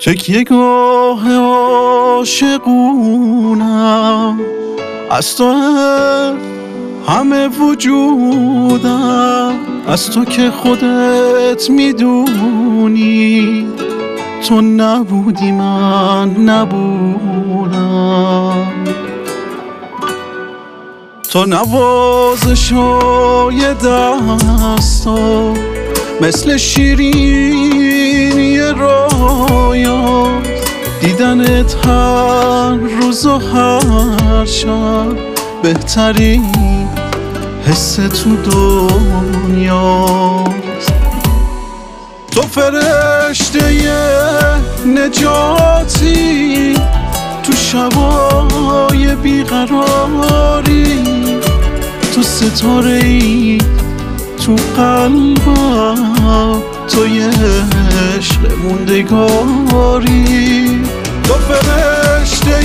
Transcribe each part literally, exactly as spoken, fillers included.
تکیه گاه عاشقونم از تو همه وجودم، از تو که خودت میدونی تو نبودی من نبودم. تو نوازشای دستا مثل شیرینی رویاست، دیدنت هر روز و هر شب بهترین حس تو دنیاست. تو فرشته نجاتی تو شبای بیقراری، تو ستاره‌ای تو قلبم، تو یه عشق موندگاری. تو فرشته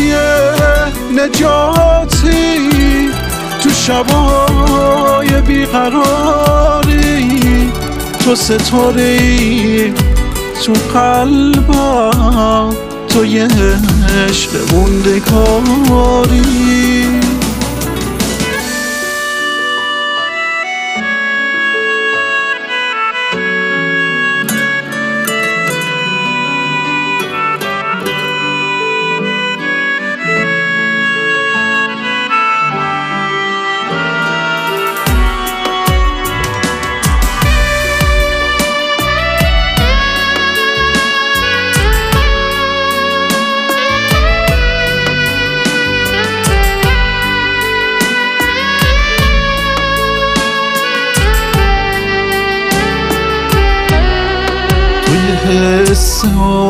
نجاتی تو شبای بیقراری، تو ستاره‌ای تو قلبم، تو یه عشق موندگاری. حس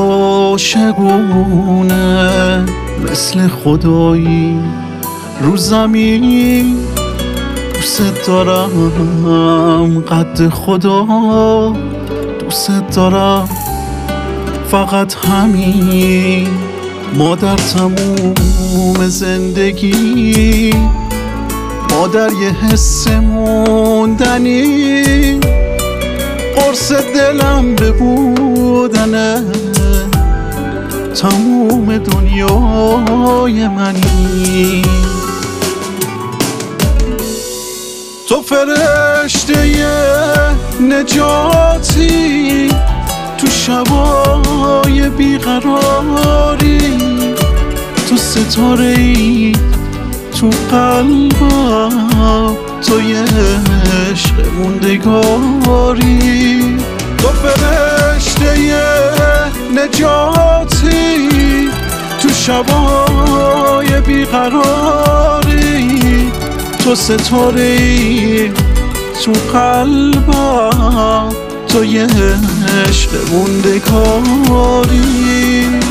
عاشقونه مثل خدایی رو زمین، دوست دارم قد خدا، دوست دارم فقط همین. مادر تموم زندگی، مادر یه حس موندنی، قرص دلم به بودنه، تموم دنیای منی. تو فرشته نجاتی تو شبای بیقراری، تو ستاره‌ای تو قلبم، تو یه عشق موندگاری. تو فرشته نجاتی تو شبای بیقراری، تو ستاره‌ای تو قلبم، تو یه عشق موندگاری.